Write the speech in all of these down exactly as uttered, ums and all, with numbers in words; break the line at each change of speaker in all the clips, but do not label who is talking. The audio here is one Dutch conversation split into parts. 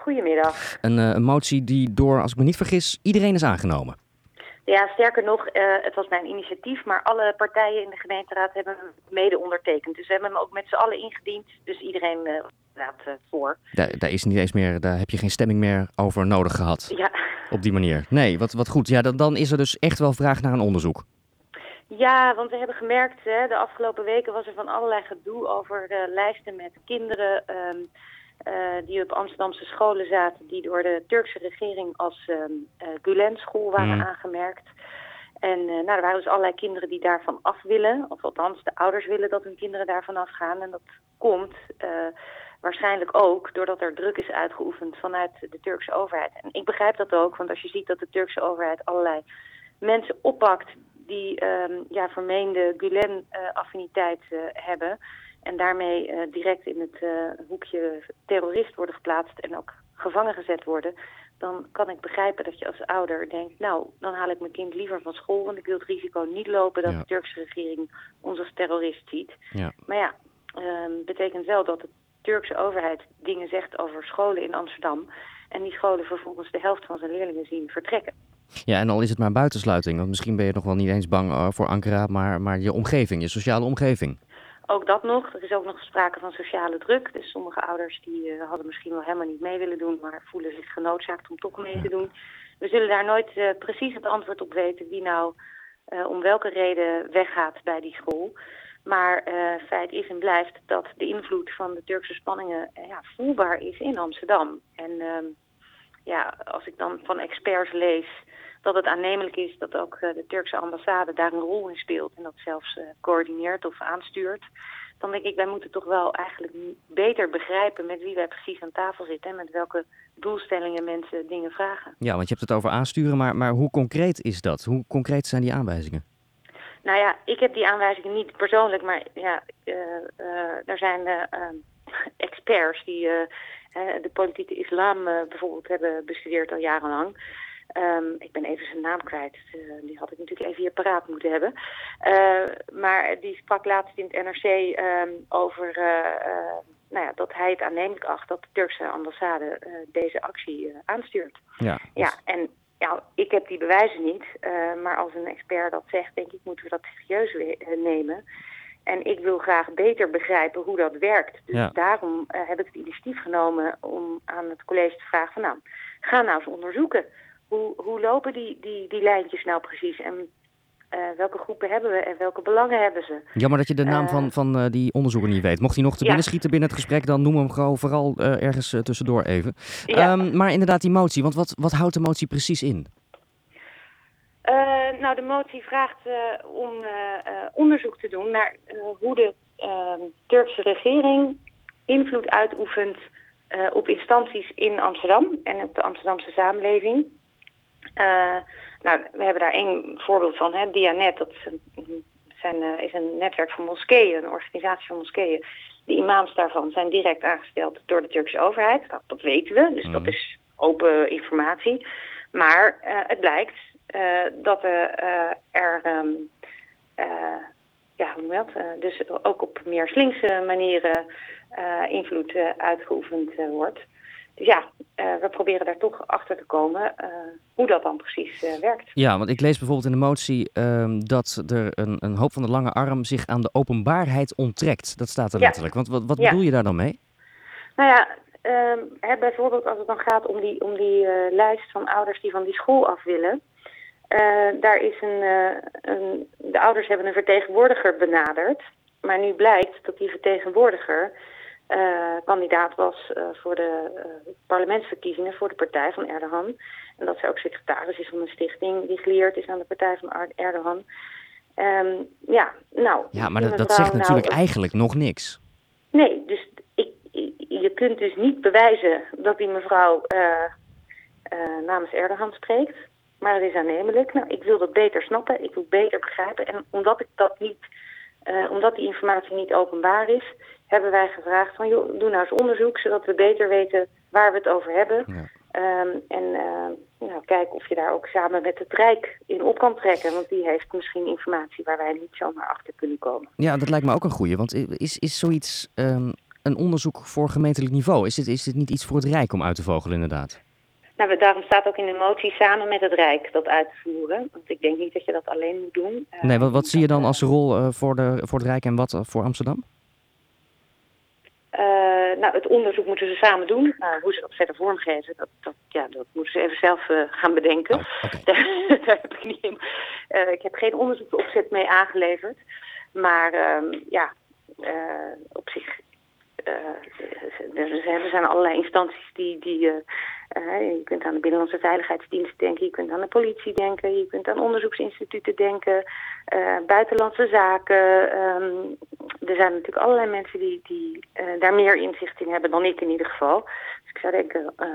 goedemiddag.
Een, uh, een motie die door, als ik me niet vergis, iedereen is aangenomen.
Ja, sterker nog, uh, het was mijn initiatief, maar alle partijen in de gemeenteraad hebben hem mede ondertekend. Dus we hebben hem ook met z'n allen ingediend, dus iedereen uh, raad uh, voor.
Daar, daar is niet eens meer, daar heb je geen stemming meer over nodig gehad.
Ja.
Op die manier. Nee, wat, wat goed. Ja, dan, dan is er dus echt wel vraag naar een onderzoek.
Ja, want we hebben gemerkt, hè, de afgelopen weken was er van allerlei gedoe over uh, lijsten met kinderen um, uh, die op Amsterdamse scholen zaten, die door de Turkse regering als um, uh, Gülen-school waren mm. aangemerkt. En uh, nou, er waren dus allerlei kinderen die daarvan af willen, of althans de ouders willen dat hun kinderen daarvan afgaan. En dat komt uh, waarschijnlijk ook doordat er druk is uitgeoefend vanuit de Turkse overheid. En ik begrijp dat ook, want als je ziet dat de Turkse overheid allerlei mensen oppakt die um, ja, vermeende Gülen-affiniteit uh, uh, hebben en daarmee uh, direct in het uh, hoekje terrorist worden geplaatst en ook gevangen gezet worden, dan kan ik begrijpen dat je als ouder denkt, nou, dan haal ik mijn kind liever van school, want ik wil het risico niet lopen dat ja. de Turkse regering ons als terrorist ziet. Ja. Maar ja, um, betekent wel dat de Turkse overheid dingen zegt over scholen in Amsterdam en die scholen vervolgens de helft van zijn leerlingen zien vertrekken.
Ja, en al is het maar buitensluiting, want misschien ben je nog wel niet eens bang uh, voor Ankara, maar, maar je omgeving, je sociale omgeving.
Ook dat nog. Er is ook nog sprake van sociale druk. Dus sommige ouders die uh, hadden misschien wel helemaal niet mee willen doen, maar voelen zich genoodzaakt om toch mee te doen. We zullen daar nooit uh, precies het antwoord op weten wie nou uh, om welke reden weggaat bij die school. Maar uh, feit is en blijft dat de invloed van de Turkse spanningen uh, ja, voelbaar is in Amsterdam. En uh, ja, als ik dan van experts lees dat het aannemelijk is dat ook uh, de Turkse ambassade daar een rol in speelt en dat zelfs uh, coördineert of aanstuurt, dan denk ik, wij moeten toch wel eigenlijk beter begrijpen met wie wij precies aan tafel zitten en met welke doelstellingen mensen dingen vragen.
Ja, want je hebt het over aansturen, maar, maar hoe concreet is dat? Hoe concreet zijn die aanwijzingen?
Nou ja, ik heb die aanwijzingen niet persoonlijk, maar ja, uh, uh, er zijn uh, uh, experts die uh, uh, de politieke islam uh, bijvoorbeeld hebben bestudeerd al jarenlang. Um, ik ben even zijn naam kwijt, uh, die had ik natuurlijk even hier paraat moeten hebben. Uh, maar die sprak laatst in het N R C um, over uh, uh, nou ja, dat hij het aannemelijk acht dat de Turkse ambassade uh, deze actie uh, aanstuurt.
Ja,
ja, en ja, ik heb die bewijzen niet, uh, maar als een expert dat zegt, denk ik, moeten we dat serieus we- uh, nemen. En ik wil graag beter begrijpen hoe dat werkt. Dus ja. daarom uh, heb ik het initiatief genomen om aan het college te vragen van, nou, ga nou eens onderzoeken. Hoe, hoe lopen die, die, die lijntjes nou precies en uh, welke groepen hebben we en welke belangen hebben ze?
Jammer dat je de naam uh, van, van uh, die onderzoeker niet weet. Mocht hij nog te ja. binnen schieten binnen het gesprek, dan noem hem gewoon vooral uh, ergens uh, tussendoor even. Ja. Um, maar inderdaad die motie, want wat, wat houdt de motie precies in?
Uh, nou, de motie vraagt uh, om uh, uh, onderzoek te doen naar uh, hoe de uh, Turkse regering invloed uitoefent uh, op instanties in Amsterdam en op de Amsterdamse samenleving. Uh, nou, we hebben daar één voorbeeld van, hè, Diyanet, dat is een, zijn, uh, is een netwerk van moskeeën, een organisatie van moskeeën. De imams daarvan zijn direct aangesteld door de Turkse overheid. Dat, dat weten we, dus mm. dat is open informatie. Maar uh, het blijkt uh, dat uh, uh, er um, uh, ja, hoe noem je dat? Uh, dus ook op meer slinkse manieren uh, invloed uh, uitgeoefend uh, wordt. Dus ja, uh, we proberen daar toch achter te komen uh, hoe dat dan precies uh, werkt.
Ja, want ik lees bijvoorbeeld in de motie um, dat er een, een hoop van de lange arm zich aan de openbaarheid onttrekt. Dat staat er
ja.
letterlijk. Want wat, wat
ja.
bedoel je daar dan mee?
Nou ja, um, hè, bijvoorbeeld als het dan gaat om die, om die uh, lijst van ouders die van die school af willen. Uh, daar is een, uh, een, de ouders hebben een vertegenwoordiger benaderd. Maar nu blijkt dat die vertegenwoordiger Uh, kandidaat was uh, voor de uh, parlementsverkiezingen voor de partij van Erdogan. En dat zij ook secretaris is van een stichting die gelieerd is aan de partij van Erdogan. Um, ja, nou...
Ja, maar dat, dat zegt nou, natuurlijk uh, eigenlijk nog niks.
Nee, dus ik, je kunt dus niet bewijzen dat die mevrouw uh, uh, namens Erdogan spreekt. Maar het is aannemelijk. Nou, ik wil dat beter snappen, ik wil beter begrijpen. En omdat ik dat niet, uh, omdat die informatie niet openbaar is, hebben wij gevraagd van, joh, doe nou eens onderzoek, zodat we beter weten waar we het over hebben. Ja. Um, en uh, nou, kijk of je daar ook samen met het Rijk in op kan trekken. Want die heeft misschien informatie waar wij niet zomaar achter kunnen komen.
Ja, dat lijkt me ook een goeie. Want is, is zoiets um, een onderzoek voor gemeentelijk niveau. Is dit, is dit niet iets voor het Rijk om uit te vogelen inderdaad?
Nou, we- daarom staat ook in de motie samen met het Rijk dat uit te voeren. Want ik denk niet dat je dat alleen moet doen. Uh,
Nee, wat, wat zie je dan
dat,
als rol uh, voor, de, voor het Rijk en wat uh, voor Amsterdam?
Uh, nou, het onderzoek moeten ze samen doen. Uh, hoe ze dat verder vormgeven, dat, dat, ja, dat moeten ze even zelf uh, gaan bedenken.
Oh, okay.
daar, daar heb ik niet in. Uh, ik heb geen onderzoeksopzet mee aangeleverd. Maar uh, ja, uh, op zich uh, er zijn allerlei instanties die... die uh, uh, je kunt aan de Binnenlandse Veiligheidsdienst denken, je kunt aan de politie denken, je kunt aan onderzoeksinstituten denken, uh, buitenlandse zaken. Um, er zijn natuurlijk allerlei mensen die, die uh, daar meer inzicht in hebben dan ik in ieder geval. Dus ik zou denken, uh,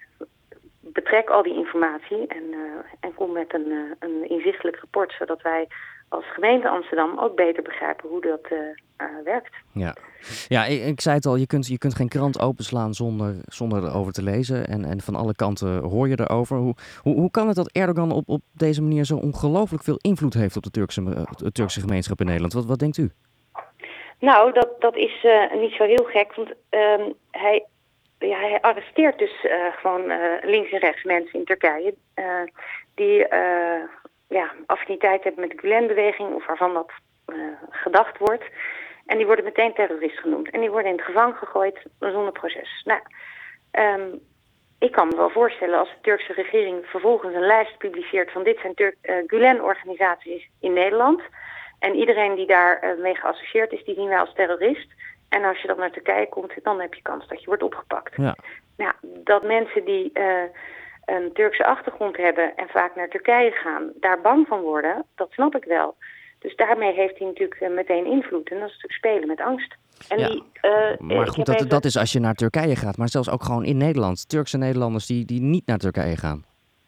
betrek al die informatie en, uh, en kom met een, uh, een inzichtelijk rapport, zodat wij als gemeente Amsterdam ook beter begrijpen hoe dat uh, uh, werkt.
Ja, ja ik, ik zei het al, je kunt, je kunt geen krant openslaan zonder, zonder erover te lezen. En, en van alle kanten hoor je erover. Hoe, hoe, hoe kan het dat Erdogan op, op deze manier zo ongelooflijk veel invloed heeft op de Turkse, de Turkse gemeenschap in Nederland? Wat, wat denkt u?
Nou, dat, dat is uh, niet zo heel gek, want uh, hij... Ja, hij arresteert dus uh, gewoon uh, links en rechts mensen in Turkije uh, die uh, ja, affiniteit hebben met de Gülen-beweging of waarvan dat uh, gedacht wordt. En die worden meteen terrorist genoemd. En die worden in het gevangen gegooid zonder proces. Nou, um, ik kan me wel voorstellen als de Turkse regering vervolgens een lijst publiceert van dit zijn Tur- uh, Gülen-organisaties in Nederland. En iedereen die daar uh, mee geassocieerd is, die zien wij als terrorist. En als je dan naar Turkije komt, dan heb je kans dat je wordt opgepakt.
Ja.
Nou, dat mensen die uh, een Turkse achtergrond hebben en vaak naar Turkije gaan, daar bang van worden, dat snap ik wel. Dus daarmee heeft hij natuurlijk uh, meteen invloed. En dat is natuurlijk spelen met angst. En
ja.
die, uh,
maar goed, dat, even... dat is als je naar Turkije gaat. Maar zelfs ook gewoon in Nederland. Turkse Nederlanders die, die niet naar Turkije gaan.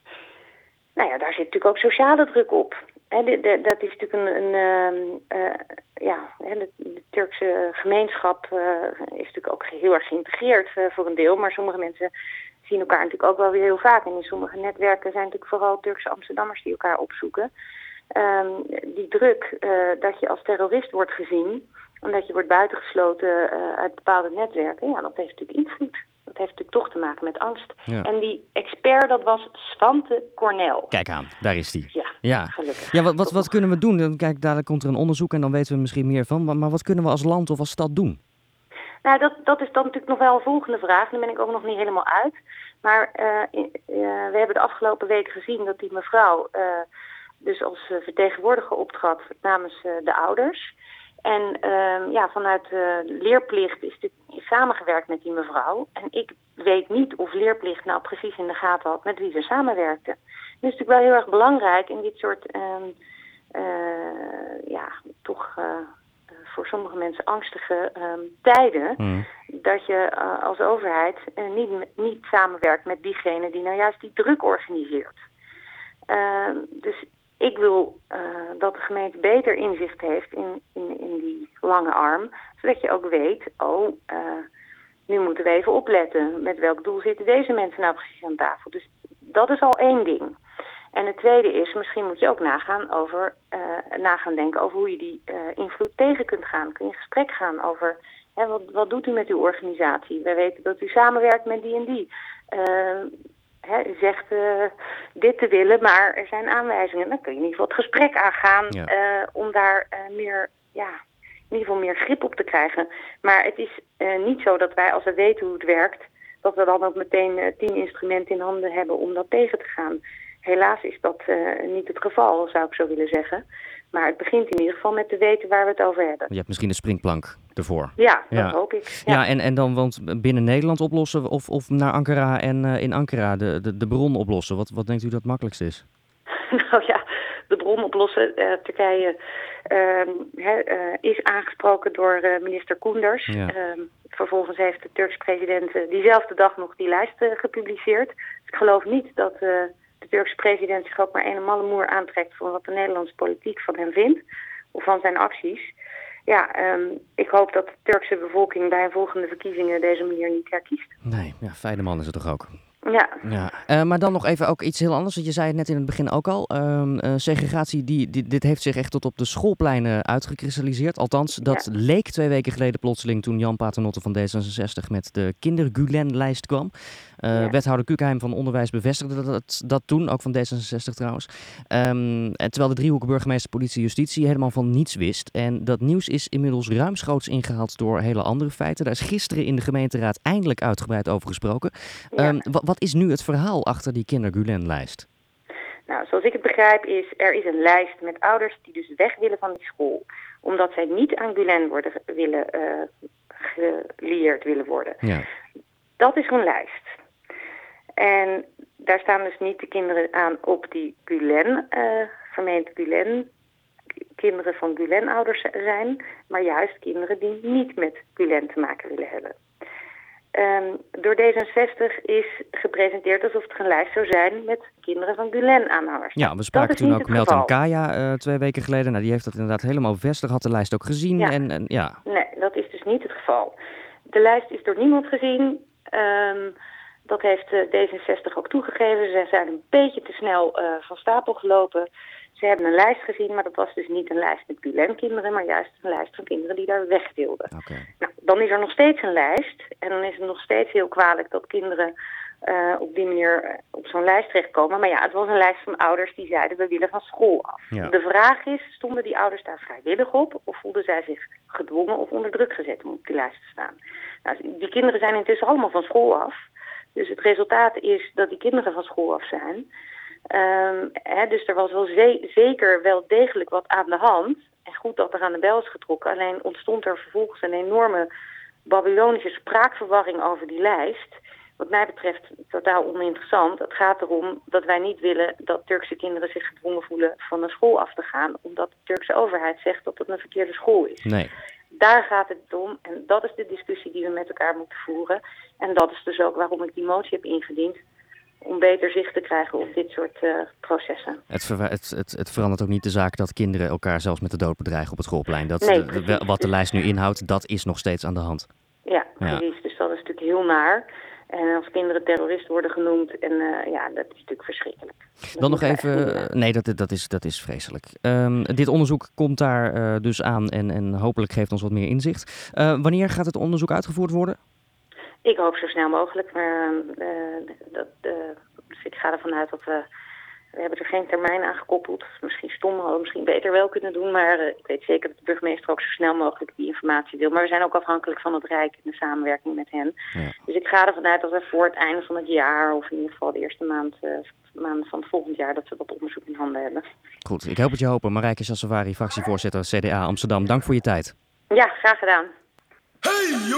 Nou ja, daar zit natuurlijk ook sociale druk op. He, de, de, dat is natuurlijk een, een uh, uh, ja, de, de Turkse gemeenschap uh, is natuurlijk ook heel erg geïntegreerd uh, voor een deel. Maar sommige mensen zien elkaar natuurlijk ook wel weer heel vaak. En in sommige netwerken zijn natuurlijk vooral Turkse Amsterdammers die elkaar opzoeken. Um, die druk uh, dat je als terrorist wordt gezien, omdat je wordt buitengesloten uh, uit bepaalde netwerken, ja, dat heeft natuurlijk invloed. Dat heeft natuurlijk toch te maken met angst.
Ja.
En die expert, dat was Svante Kornel.
Kijk aan, daar is die.
Ja,
ja.
gelukkig.
Ja, wat, wat, wat kunnen we doen? Dan, kijk, dadelijk komt er een onderzoek en dan weten we er misschien meer van. Maar, maar wat kunnen we als land of als stad doen?
Nou, dat, dat is dan natuurlijk nog wel een volgende vraag. Daar ben ik ook nog niet helemaal uit. Maar uh, uh, we hebben de afgelopen week gezien dat die mevrouw uh, dus als uh, vertegenwoordiger optrad namens uh, de ouders. En uh, ja, vanuit uh, leerplicht is dit samengewerkt met die mevrouw. En ik weet niet of leerplicht nou precies in de gaten had met wie ze samenwerkte. Het is natuurlijk wel heel erg belangrijk in dit soort, uh, uh, ja, toch uh, voor sommige mensen angstige uh, tijden. Mm. Dat je uh, als overheid uh, niet, niet samenwerkt met diegene die nou juist die druk organiseert. Uh, dus ik wil uh, dat de gemeente beter inzicht heeft in, in, in die lange arm. Zodat je ook weet, oh, uh, nu moeten we even opletten. Met welk doel zitten deze mensen nou precies aan tafel? Dus dat is al één ding. En het tweede is, misschien moet je ook nagaan, over, uh, nagaan denken over hoe je die uh, invloed tegen kunt gaan. Kun je in gesprek gaan over, hè, wat, wat doet u met uw organisatie? Wij weten dat u samenwerkt met die en die. Uh, He, u zegt uh, dit te willen, maar er zijn aanwijzingen. Dan kun je in ieder geval het gesprek aangaan ja. uh, om daar uh, meer, ja, in ieder geval meer grip op te krijgen. Maar het is uh, niet zo dat wij, als we weten hoe het werkt, dat we dan ook meteen uh, tien instrumenten in handen hebben om dat tegen te gaan. Helaas is dat uh, niet het geval, zou ik zo willen zeggen. Maar het begint in ieder geval met te weten waar we het over hebben.
Je hebt misschien een springplank ervoor.
Ja, dat
ja.
hoop ik. Ja,
ja en, en dan want binnen Nederland oplossen of, of naar Ankara en uh, in Ankara de, de, de bron oplossen. Wat, wat denkt u dat het makkelijkst is?
Nou ja, de bron oplossen. Uh, Turkije uh, he, uh, is aangesproken door uh, minister Koenders. Ja. Uh, vervolgens heeft de Turkse president uh, diezelfde dag nog die lijst uh, gepubliceerd. Dus ik geloof niet dat uh, de Turkse president zich ook maar een en malle moer aantrekt voor wat de Nederlandse politiek van hem vindt. Of van zijn acties. Ja, um, ik hoop dat de Turkse bevolking bij een volgende verkiezingen deze manier niet herkiest.
Nee, ja, fijne man is het toch ook.
Ja.
Ja, uh, maar dan nog even ook iets heel anders. Want je zei het net in het begin ook al. Um, uh, segregatie, die, die, dit heeft zich echt tot op de schoolpleinen uitgekristalliseerd. Althans, dat ja. leek twee weken geleden plotseling toen Jan Paternotte van D zesenzestig met de Kinder-Gulen-lijst kwam. Uh, ja. Wethouder Kukheim van Onderwijs bevestigde dat, dat, dat toen, ook van D zesenzestig trouwens. Um, en terwijl de driehoek burgemeester, politie, justitie helemaal van niets wist. En dat nieuws is inmiddels ruimschoots ingehaald door hele andere feiten. Daar is gisteren in de gemeenteraad eindelijk uitgebreid over gesproken. Ja. Um, wat, wat is nu het verhaal achter die Kinder-Gulen-lijst?
Nou, zoals ik het begrijp is, er is een lijst met ouders die dus weg willen van die school. Omdat zij niet aan Gulen worden, willen, uh, gelieerd willen worden.
Ja.
Dat is zo'n lijst. En daar staan dus niet de kinderen aan op die Gulen, uh, vermeend Gulen, kinderen van Gulen-ouders zijn, maar juist kinderen die niet met Gulen te maken willen hebben. Um, door D zesenzestig is gepresenteerd alsof het een lijst zou zijn met kinderen van Gulen-aanhangers.
Ja, we spraken toen ook Meltem Kaya uh, twee weken geleden. Nou, die heeft dat inderdaad helemaal bevestigd, had de lijst ook gezien.
Ja.
En, en, ja.
Nee, dat is dus niet het geval. De lijst is door niemand gezien. Um, dat heeft uh, D zesenzestig ook toegegeven. Ze zijn een beetje te snel uh, van stapel gelopen. Ze hebben een lijst gezien, maar dat was dus niet een lijst met Gulen-kinderen, maar juist een lijst van kinderen die daar weg wilden.
Okay.
Nou, dan is er nog steeds een lijst en dan is het nog steeds heel kwalijk dat kinderen uh, op die manier op zo'n lijst terechtkomen. Maar ja, het was een lijst van ouders die zeiden we willen van school af.
Ja.
De vraag is, stonden die ouders daar vrijwillig op of voelden zij zich gedwongen of onder druk gezet om op die lijst te staan? Nou, die kinderen zijn intussen allemaal van school af. Dus het resultaat is dat die kinderen van school af zijn. Um, hè, dus er was wel ze- zeker wel degelijk wat aan de hand. En goed dat er aan de bel is getrokken. Alleen ontstond er vervolgens een enorme Babylonische spraakverwarring over die lijst. Wat mij betreft totaal oninteressant. Het gaat erom dat wij niet willen dat Turkse kinderen zich gedwongen voelen van een school af te gaan. Omdat de Turkse overheid zegt dat het een verkeerde school is.
Nee.
Daar gaat het om en dat is de discussie die we met elkaar moeten voeren. En dat is dus ook waarom ik die motie heb ingediend. Om beter zicht te krijgen op dit soort uh, processen.
Het, ver- het, het, het verandert ook niet de zaak dat kinderen elkaar zelfs met de dood bedreigen op het schoolplein. Dat,
nee,
de, de, wat de lijst nu inhoudt, dat is nog steeds aan de hand.
Ja, precies. Ja. Dus dat is natuurlijk heel naar. En als kinderen terrorist worden genoemd, en uh, ja, dat is natuurlijk verschrikkelijk. Dat
Dan nog even, nee, dat, dat, is, dat is vreselijk. Um, dit onderzoek komt daar uh, dus aan en, en hopelijk geeft ons wat meer inzicht. Uh, wanneer gaat het onderzoek uitgevoerd worden?
Ik hoop zo snel mogelijk, maar uh, dat, uh, dus ik ga ervan uit dat we... We hebben er geen termijn aan gekoppeld. Misschien stom, hadden we misschien beter wel kunnen doen. Maar uh, ik weet zeker dat de burgemeester ook zo snel mogelijk die informatie wil. Maar we zijn ook afhankelijk van het Rijk en de samenwerking met hen.
Ja.
Dus ik ga ervan uit dat we voor het einde van het jaar, of in ieder geval de eerste maand, uh, maand van het volgend jaar, dat we dat onderzoek in handen hebben.
Goed, ik help het je hopen. Marijke Chassavari, fractievoorzitter C D A Amsterdam. Dank voor je tijd.
Ja, graag gedaan.
Hey,